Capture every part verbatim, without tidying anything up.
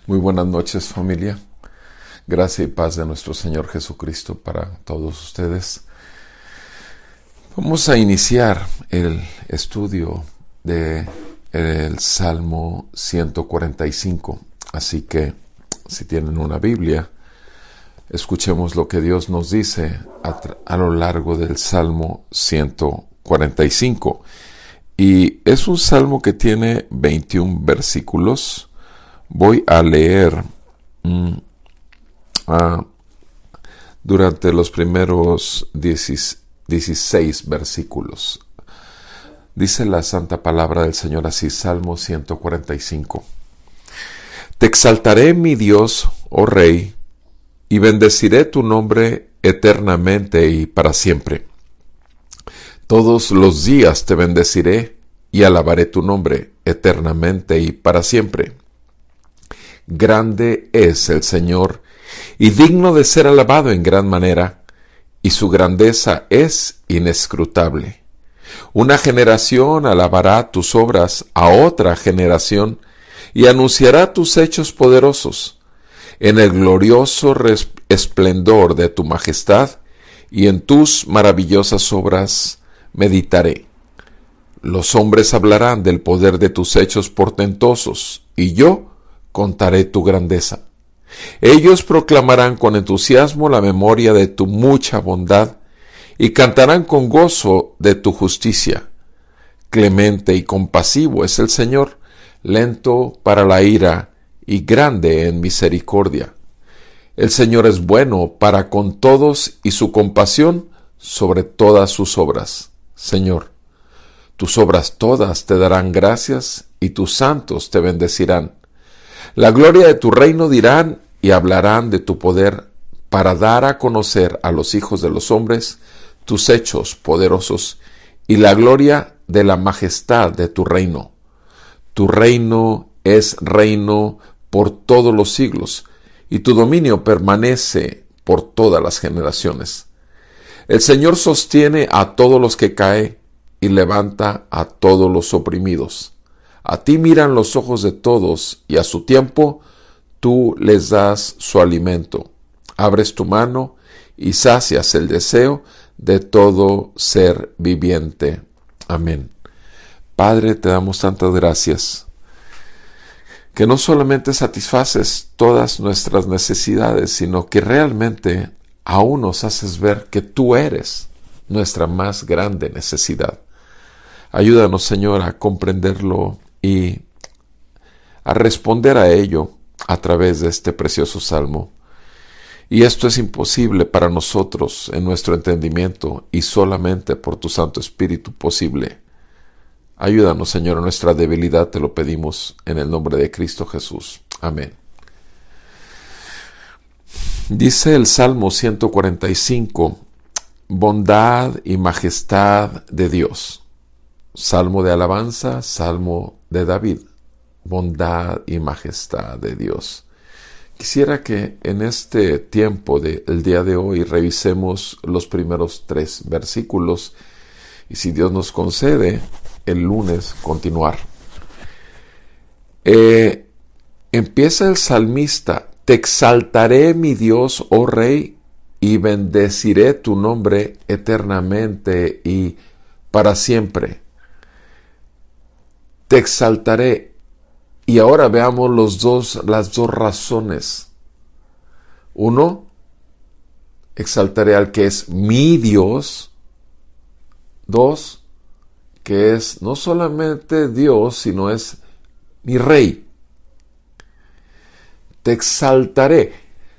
Muy buenas noches, familia. Gracia y paz de nuestro Señor Jesucristo para todos ustedes. Vamos a iniciar el estudio de el Salmo ciento cuarenta y cinco. Así que, si tienen una Biblia, escuchemos lo que Dios nos dice a, a lo largo del Salmo ciento cuarenta y cinco. Y es un salmo que tiene veintiún versículos. Voy a leer mm, uh, durante los primeros dieciséis versículos. Dice la santa palabra del Señor así, Salmo ciento cuarenta y cinco. Te exaltaré, mi Dios, oh Rey, y bendeciré tu nombre eternamente y para siempre. Todos los días te bendeciré y alabaré tu nombre eternamente y para siempre. Grande es el Señor, y digno de ser alabado en gran manera, y su grandeza es inescrutable. Una generación alabará tus obras a otra generación, y anunciará tus hechos poderosos. En el glorioso esplendor de tu majestad, y en tus maravillosas obras meditaré. Los hombres hablarán del poder de tus hechos portentosos, y yo contaré tu grandeza. Ellos proclamarán con entusiasmo la memoria de tu mucha bondad y cantarán con gozo de tu justicia. Clemente y compasivo es el Señor, lento para la ira y grande en misericordia. El Señor es bueno para con todos y su compasión sobre todas sus obras. Señor, tus obras todas te darán gracias y tus santos te bendecirán. La gloria de tu reino dirán y hablarán de tu poder para dar a conocer a los hijos de los hombres tus hechos poderosos y la gloria de la majestad de tu reino. Tu reino es reino por todos los siglos y tu dominio permanece por todas las generaciones. El Señor sostiene a todos los que caen y levanta a todos los oprimidos. A ti miran los ojos de todos, y a su tiempo tú les das su alimento. Abres tu mano y sacias el deseo de todo ser viviente. Amén. Padre, te damos tantas gracias, que no solamente satisfaces todas nuestras necesidades, sino que realmente aún nos haces ver que tú eres nuestra más grande necesidad. Ayúdanos, Señor, a comprenderlo y a responder a ello a través de este precioso salmo. Y esto es imposible para nosotros en nuestro entendimiento y solamente por tu Santo Espíritu posible. Ayúdanos, Señor, a nuestra debilidad, te lo pedimos en el nombre de Cristo Jesús. Amén. Dice el Salmo ciento cuarenta y cinco, bondad y majestad de Dios. Salmo de alabanza, Salmo de David, bondad y majestad de Dios. Quisiera que en este tiempo del día de hoy revisemos los primeros tres versículos y, si Dios nos concede, el lunes continuar. Eh, empieza el salmista: te exaltaré, mi Dios, oh Rey, y bendeciré tu nombre eternamente y para siempre. Te exaltaré. Y ahora veamos los dos, las dos razones. Uno, exaltaré al que es mi Dios. Dos, que es no solamente Dios, sino es mi Rey. Te exaltaré.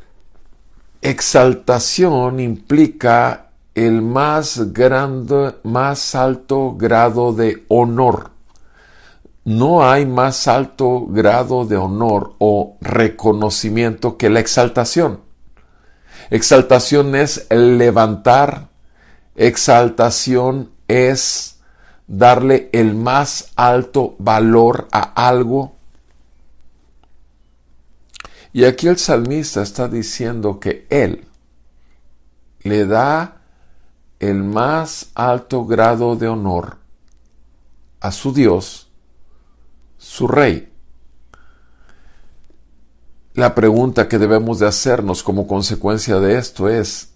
Exaltación implica el más grande, más alto grado de honor. No hay más alto grado de honor o reconocimiento que la exaltación. Exaltación es el levantar, exaltación es darle el más alto valor a algo. Y aquí el salmista está diciendo que él le da el más alto grado de honor a su Dios, su Rey. la pregunta que debemos de hacernos como consecuencia de esto es,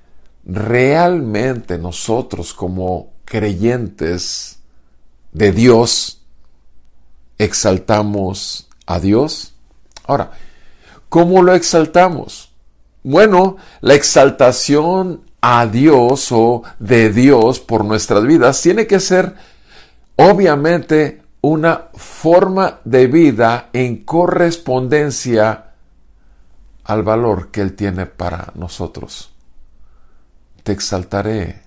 ¿realmente nosotros como creyentes de Dios exaltamos a Dios? Ahora, ¿cómo lo exaltamos? Bueno, la exaltación a Dios o de Dios por nuestras vidas tiene que ser obviamente una forma de vida en correspondencia al valor que Él tiene para nosotros. Te exaltaré,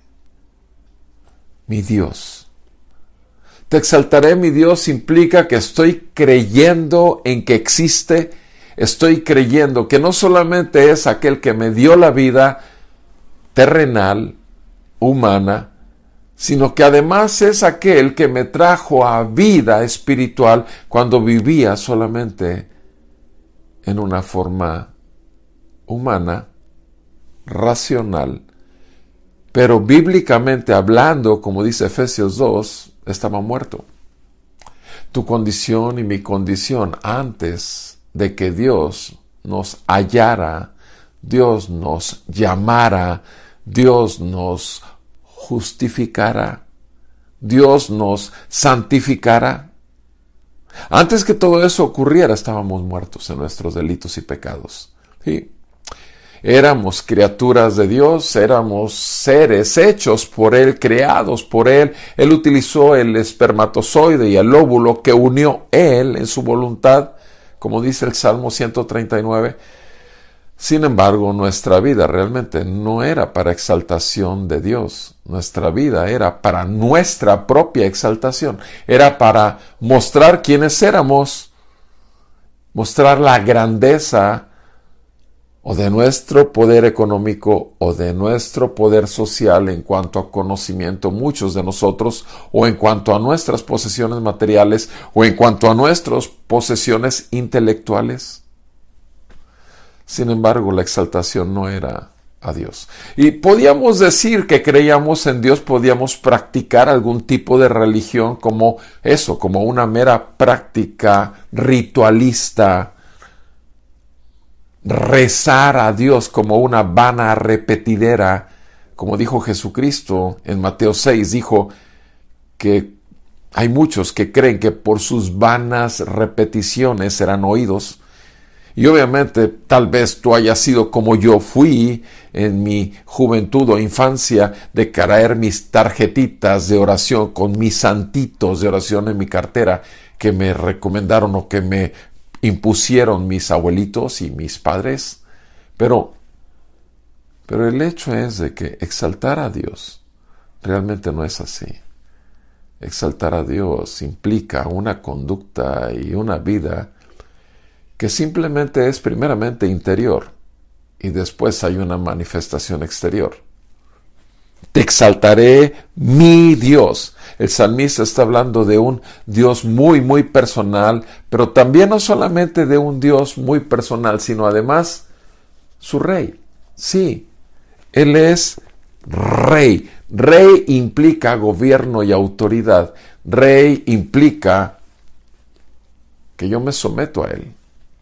mi Dios. Te exaltaré, mi Dios, implica que estoy creyendo en que existe, estoy creyendo que no solamente es aquel que me dio la vida terrenal, humana, sino que además es aquel que me trajo a vida espiritual cuando vivía solamente en una forma humana, racional, pero bíblicamente hablando, como dice Efesios dos, estaba muerto. Tu condición y mi condición antes de que Dios nos hallara, Dios nos llamara, Dios nos justificara, Dios nos santificara. Antes que todo eso ocurriera, estábamos muertos en nuestros delitos y pecados. ¿Sí? Éramos criaturas de Dios, éramos seres hechos por Él, creados por Él. Él utilizó el espermatozoide y el óvulo que unió Él en su voluntad, como dice el Salmo ciento treinta y nueve. Sin embargo, nuestra vida realmente no era para exaltación de Dios. Nuestra vida era para nuestra propia exaltación. Era para mostrar quiénes éramos, mostrar la grandeza o de nuestro poder económico o de nuestro poder social en cuanto a conocimiento, muchos de nosotros, o en cuanto a nuestras posesiones materiales, o en cuanto a nuestras posesiones intelectuales. Sin embargo, la exaltación no era a Dios. Y podíamos decir que creíamos en Dios, podíamos practicar algún tipo de religión como eso, como una mera práctica ritualista, rezar a Dios como una vana repetidera, como dijo Jesucristo en Mateo seis, dijo que hay muchos que creen que por sus vanas repeticiones serán oídos. Y obviamente tal vez tú hayas sido como yo fui en mi juventud o infancia, de traer mis tarjetitas de oración con mis santitos de oración en mi cartera que me recomendaron o que me impusieron mis abuelitos y mis padres. Pero, pero el hecho es de que exaltar a Dios realmente no es así. Exaltar a Dios implica una conducta y una vida que simplemente es primeramente interior y después hay una manifestación exterior. Te exaltaré, mi Dios. El salmista está hablando de un Dios muy, muy personal, pero también no solamente de un Dios muy personal, sino además su rey. Sí, Él es rey. Rey implica gobierno y autoridad. Rey implica que yo me someto a Él.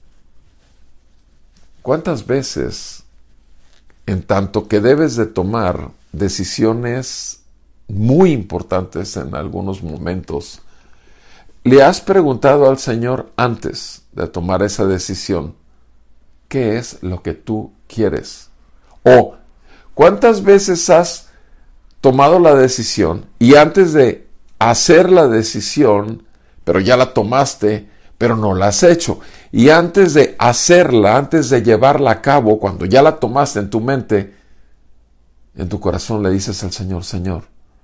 ¿Cuántas veces, en tanto que debes de tomar decisiones muy importantes en algunos momentos, le has preguntado al Señor antes de tomar esa decisión, ¿qué es lo que tú quieres? O, ¿cuántas veces has tomado la decisión y antes de hacer la decisión, pero ya la tomaste, pero no la has hecho? Y antes de hacerla, antes de llevarla a cabo, cuando ya la tomaste en tu mente, en tu corazón le dices al Señor, Señor,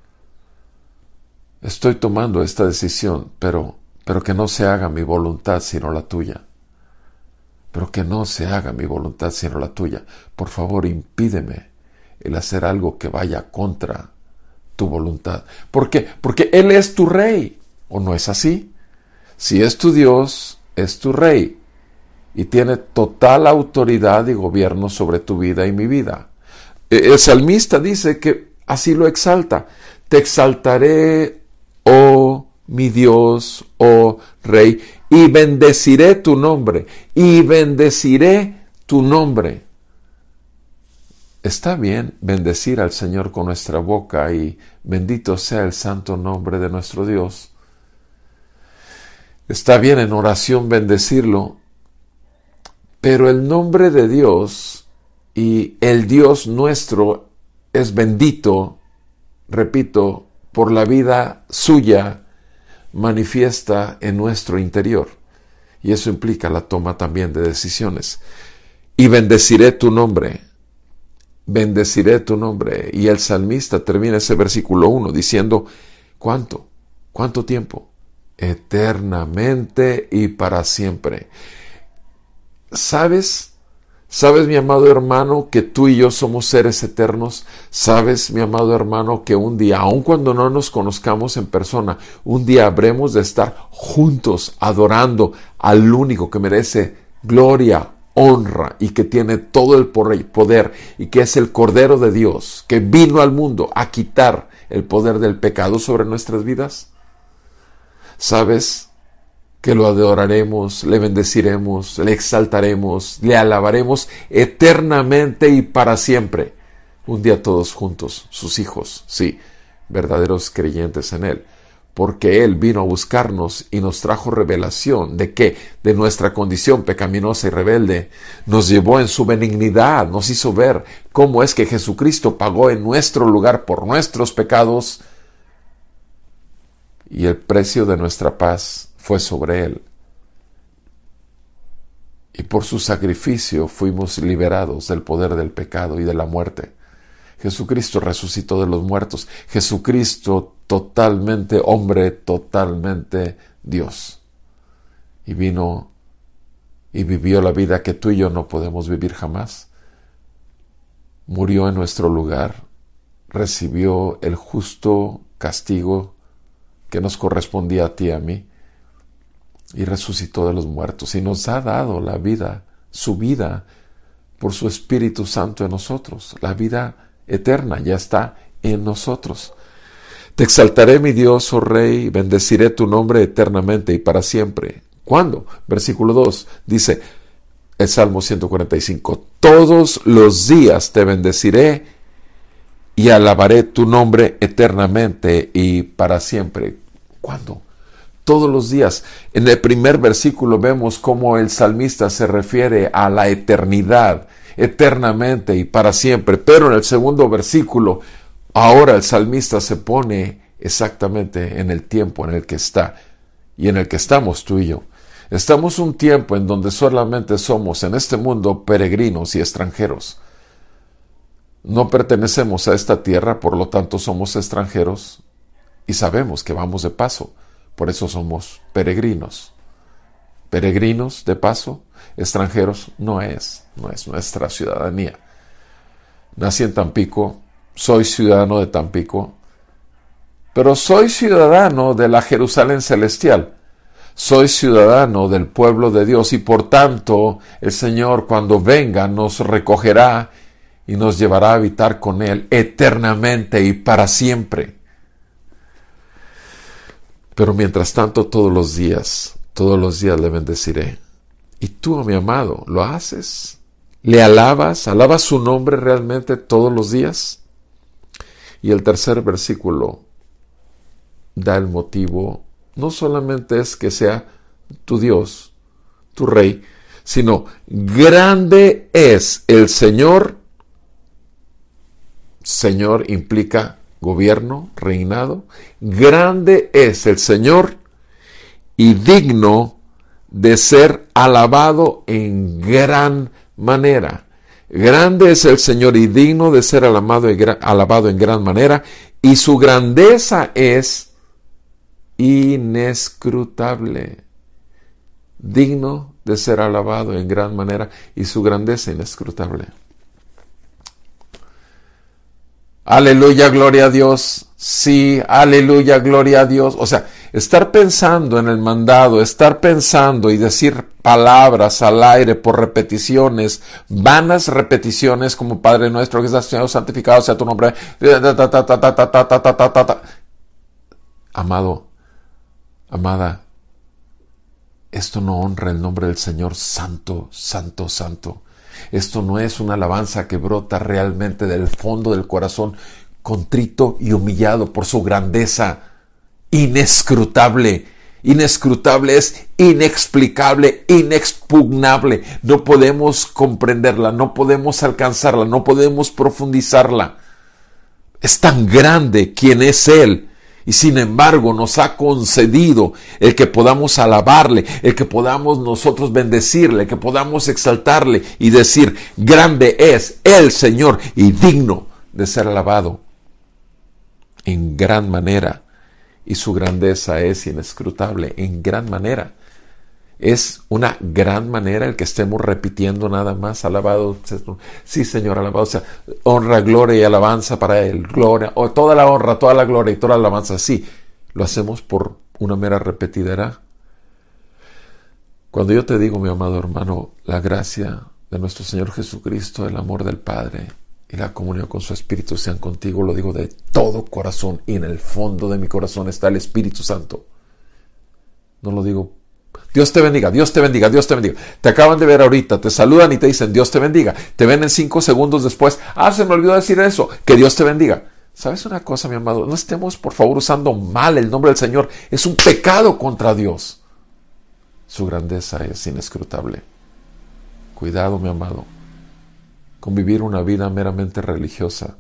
estoy tomando esta decisión, pero, pero que no se haga mi voluntad sino la tuya. Pero que no se haga mi voluntad sino la tuya. Por favor, impídeme el hacer algo que vaya contra tu voluntad. ¿Por qué? Porque Él es tu rey. ¿O no es así? Si es tu Dios, es tu rey. Y tiene total autoridad y gobierno sobre tu vida y mi vida. El salmista dice que así lo exalta. Te exaltaré, oh mi Dios, oh Rey. y bendeciré tu nombre, y bendeciré tu nombre. Está bien bendecir al Señor con nuestra boca y bendito sea el santo nombre de nuestro Dios. Está bien en oración bendecirlo, pero el nombre de Dios y el Dios nuestro es bendito, repito, por la vida suya manifiesta en nuestro interior. Y eso implica la toma también de decisiones. Y bendeciré tu nombre. Bendeciré tu nombre. Y el salmista termina ese versículo uno diciendo, ¿cuánto? ¿Cuánto tiempo? Eternamente y para siempre. ¿Sabes? ¿Sabes, mi amado hermano, que tú y yo somos seres eternos? ¿Sabes, mi amado hermano, que un día, aun cuando no nos conozcamos en persona, un día habremos de estar juntos adorando al único que merece gloria, honra y que tiene todo el poder y que es el Cordero de Dios, que vino al mundo a quitar el poder del pecado sobre nuestras vidas? ¿Sabes que lo adoraremos, le bendeciremos, le exaltaremos, le alabaremos eternamente y para siempre? Un día todos juntos, sus hijos, sí, verdaderos creyentes en Él, porque Él vino a buscarnos y nos trajo revelación de que de nuestra condición pecaminosa y rebelde, nos llevó en su benignidad, nos hizo ver cómo es que Jesucristo pagó en nuestro lugar por nuestros pecados y el precio de nuestra paz fue sobre Él. Y por su sacrificio fuimos liberados del poder del pecado y de la muerte. Jesucristo resucitó de los muertos. Jesucristo totalmente hombre, totalmente Dios. Y vino y vivió la vida que tú y yo no podemos vivir jamás. Murió en nuestro lugar. Recibió el justo castigo que nos correspondía a ti y a mí. Y resucitó de los muertos y nos ha dado la vida, su vida, por su Espíritu Santo en nosotros. La vida eterna ya está en nosotros. Te exaltaré, mi Dios, oh Rey, bendeciré tu nombre eternamente y para siempre. ¿Cuándo? Versículo dos dice el Salmo ciento cuarenta y cinco, todos los días te bendeciré y alabaré tu nombre eternamente y para siempre. ¿Cuándo? Todos los días. En el primer versículo vemos cómo el salmista se refiere a la eternidad, eternamente y para siempre. Pero en el segundo versículo, ahora el salmista se pone exactamente en el tiempo en el que está y en el que estamos tú y yo. Estamos un tiempo en donde solamente somos en este mundo peregrinos y extranjeros. No pertenecemos a esta tierra, por lo tanto somos extranjeros y sabemos que vamos de paso. Por eso somos peregrinos. Peregrinos de paso, extranjeros no es, no es nuestra ciudadanía. Nací en Tampico, soy ciudadano de Tampico, pero soy ciudadano de la Jerusalén celestial. Soy ciudadano del pueblo de Dios y por tanto el Señor cuando venga nos recogerá y nos llevará a habitar con Él eternamente y para siempre. Pero mientras tanto, todos los días, todos los días le bendeciré. Y tú, mi amado, ¿lo haces? ¿Le alabas? ¿Alabas su nombre realmente todos los días? Y el tercer versículo da el motivo. No solamente es que sea tu Dios, tu Rey, sino grande es el Señor. Señor implica gobierno, reinado. Grande es el Señor y digno de ser alabado en gran manera. Grande es el Señor y digno de ser alabado en gran, alabado en gran manera, y su grandeza es inescrutable. Digno de ser alabado en gran manera y su grandeza inescrutable. Aleluya, gloria a Dios. Sí, aleluya, gloria a Dios. O sea, estar pensando en el mandado, estar pensando y decir palabras al aire por repeticiones, vanas repeticiones como Padre nuestro que estás en santificado sea tu nombre. Amado, amada, esto no honra el nombre del Señor santo, santo, santo. Esto no es una alabanza que brota realmente del fondo del corazón, contrito y humillado por su grandeza inescrutable. Inescrutable es inexplicable, inexpugnable. No podemos comprenderla, no podemos alcanzarla, no podemos profundizarla. Es tan grande quien es Él. Y sin embargo nos ha concedido el que podamos alabarle, el que podamos nosotros bendecirle, el que podamos exaltarle y decir, grande es el Señor y digno de ser alabado en gran manera. Y su grandeza es inescrutable en gran manera. Es una gran manera el que estemos repitiendo nada más, alabado, sí Señor, alabado sea, honra, gloria y alabanza para Él, gloria, o toda la honra, toda la gloria y toda la alabanza, sí, lo hacemos por una mera repetidera. Cuando yo te digo, mi amado hermano, la gracia de nuestro Señor Jesucristo, el amor del Padre y la comunión con su Espíritu sean contigo, lo digo de todo corazón, y en el fondo de mi corazón está el Espíritu Santo. No lo digo Dios te bendiga, Dios te bendiga, Dios te bendiga. Te acaban de ver ahorita, te saludan y te dicen Dios te bendiga. Te ven en cinco segundos después. Ah, se me olvidó decir eso. Que Dios te bendiga. ¿Sabes una cosa, mi amado? No estemos, por favor, usando mal el nombre del Señor. Es un pecado contra Dios. Su grandeza es inescrutable. Cuidado, mi amado, con vivir una vida meramente religiosa.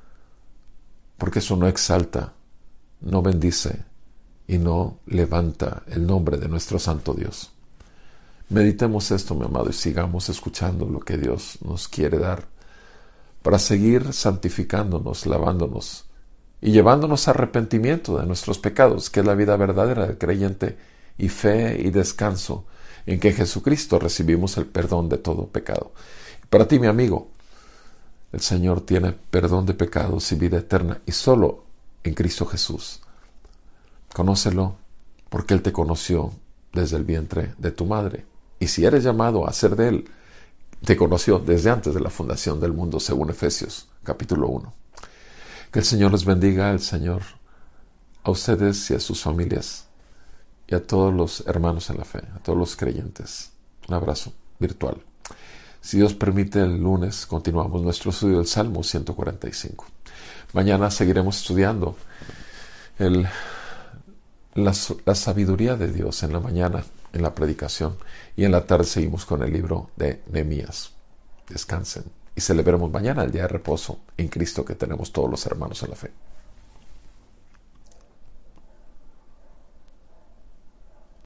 Porque eso no exalta, no bendice y no levanta el nombre de nuestro santo Dios. Meditemos esto, mi amado, y sigamos escuchando lo que Dios nos quiere dar para seguir santificándonos, lavándonos y llevándonos a arrepentimiento de nuestros pecados, que es la vida verdadera del creyente, y fe y descanso en que en Jesucristo recibimos el perdón de todo pecado. Para ti, mi amigo, el Señor tiene perdón de pecados y vida eterna, y solo en Cristo Jesús. Conócelo, porque Él te conoció desde el vientre de tu madre. Y si eres llamado a ser de Él, te conoció desde antes de la fundación del mundo, según Efesios capítulo uno. Que el Señor les bendiga, el Señor a ustedes y a sus familias, y a todos los hermanos en la fe, a todos los creyentes. Un abrazo virtual. Si Dios permite, el lunes continuamos nuestro estudio del Salmo ciento cuarenta y cinco. Mañana seguiremos estudiando el La, la sabiduría de Dios en la mañana, en la predicación, y en la tarde seguimos con el libro de Nehemías. Descansen y celebremos mañana el día de reposo en Cristo que tenemos todos los hermanos en la fe.